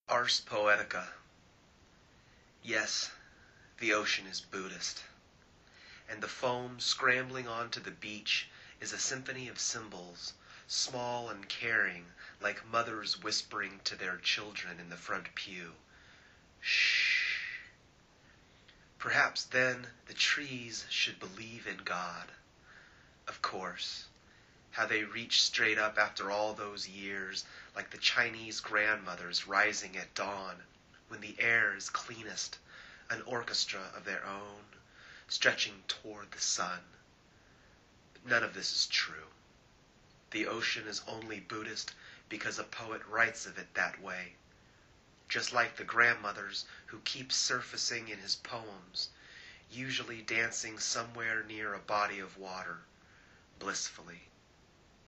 Ars Poetica. Yes, the ocean is Buddhist, and the foam scrambling onto the beach is a symphony of symbols, small and caring, like mothers whispering to their children in the front pew. Shh. Perhaps then the trees should believe in God. Of course. How they reach straight up after all those years, like the Chinese grandmothers rising at dawn, when the air is cleanest, an orchestra of their own, stretching toward the sun. But none of this is true. The ocean is only Buddhist because a poet writes of it that way, just like the grandmothers who keep surfacing in his poems, usually dancing somewhere near a body of water, blissfully.